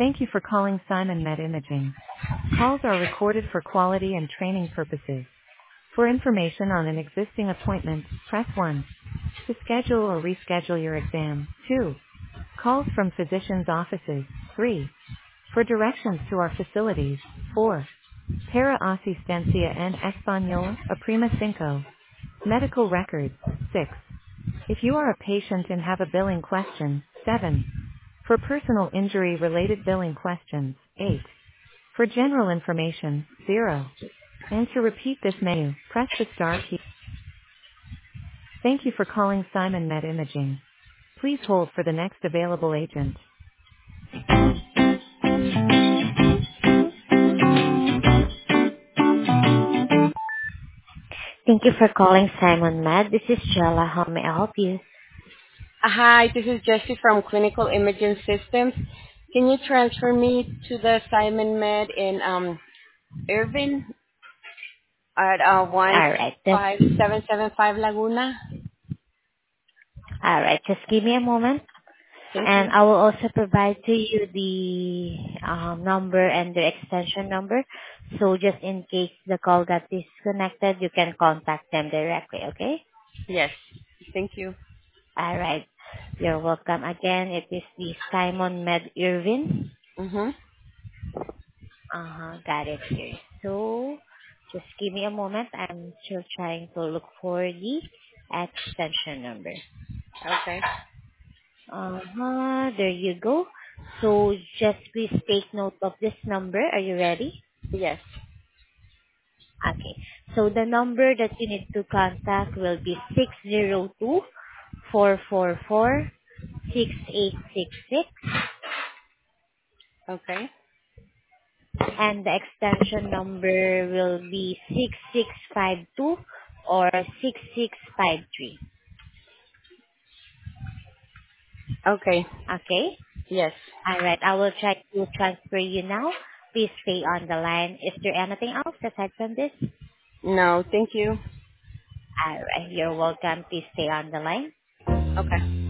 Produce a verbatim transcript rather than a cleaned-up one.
Thank you for calling Simon Med Imaging. Calls are recorded for quality and training purposes. For information on an existing appointment, press one. To schedule or reschedule your exam, two. Calls from physicians' offices, three. For directions to our facilities, four. Para asistencia en español, a prima cinco. Medical records, six. If you are a patient and have a billing question, seven. For personal injury related billing questions, eight. For general information, zero. And to repeat this menu, press the star key. Thank you for calling Simon Med Imaging. Please hold for the next available agent. Thank you for calling Simon Med. This is Jella. How may I help you? Uh, Hi, this is Jessie from Clinical Imaging Systems. Can you transfer me to the Simon Med in um, Irving at uh, Alright, just, one five seven seven five Laguna? alright, just give me a moment. Thank And you. I will also provide to you the um, number and the extension number. So just in case the call got disconnected, you can contact them directly, okay? Yes, thank you. Alright. You're welcome again. It is the Simon Med Irvin. Mm-hmm. Uh-huh, got it here. So just give me a moment. I'm still trying to look for the extension number. Okay. Uh-huh, there you go. So just please take note of this number. Are you ready? Yes. Okay. So the number that you need to contact will be six zero two four four four six eight six six, Okay. and the extension number will be six six five two or six six five three. Okay. Okay? Yes. Alright, I will try to transfer you now. Please stay on the line. Is there anything else aside from this? No, thank you. Alright, you're welcome. Please stay on the line. Okay.